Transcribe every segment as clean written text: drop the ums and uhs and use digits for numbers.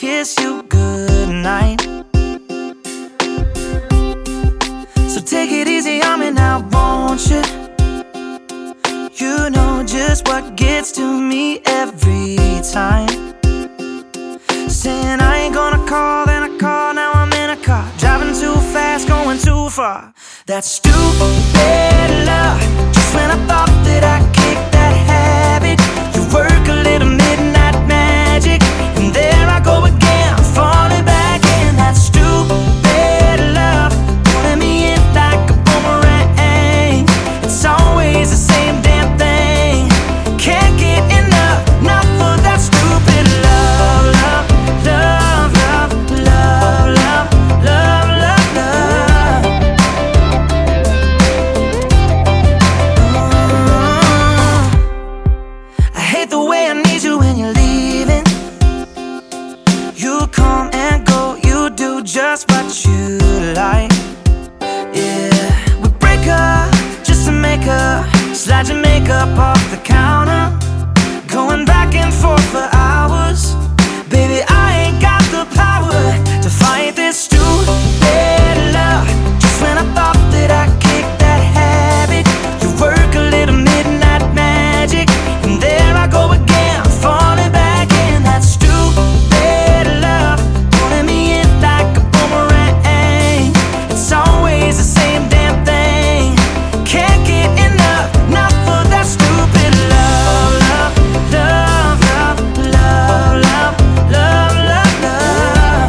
kiss you goodnight. So take it easy on me now, won't you? You know just what gets to me every time. Saying I ain't gonna call, then I call, now I'm in a car, driving too fast, going too far. That stupid love, just when I thought that I kicked that habit, you work a little midnight magic, and there I go again, falling back in. That stupid love, pulling me in like a boomerang. It's always the same damn thing. Can't get enough, not for that stupid love, love, love, love, love, love, love, love, love. I hate the way I need you when you're leaving. You come and go, you do just what you like. Yeah, we break up just to make up, slide your makeup off the counter, going back and forth for hours. Baby, I ain't got the power to fight this stupid love. Just when I thought that I kicked that habit, you work a little midnight magic, and there I go again, falling back in. That stupid love, pulling me in like a boomerang. It's always the same damn thing. Can't get enough, not for that stupid love, love, love, love, love, love, love, love, love.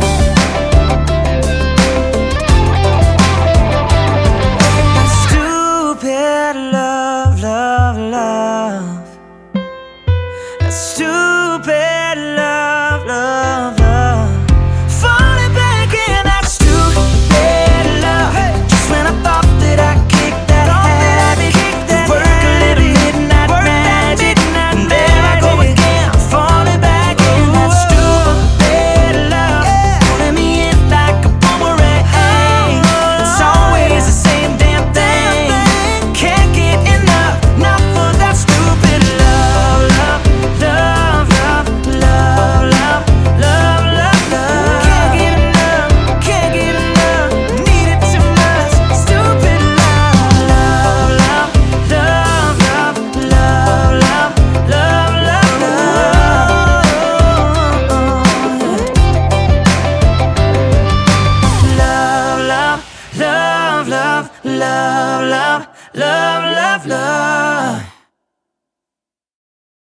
That stupid love, love, love. That stupid love, love, love. Falling back in that stupid love. Just when I thought that I kicked that habit, you work a little midnight magic, and there I go again, falling back in that stupid love, pulling me in like a boomerang. It's always the same damn thing. Can't get enough, not for that stupid love, love, love, love, love, love, love, love. Can't get enough, can't get enough, need it too much. Stupid love, love, love, love, love, love, love, love, love, love, love, love, love, love, love, love, love.